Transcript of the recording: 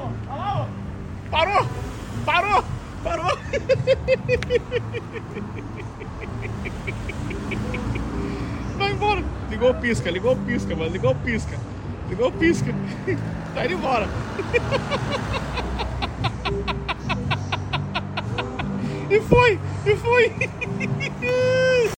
ó. Olha lá, ó. Parou. Vai embora. Ligou o pisca, mano. Ligou o pisca. Tá indo embora. E foi.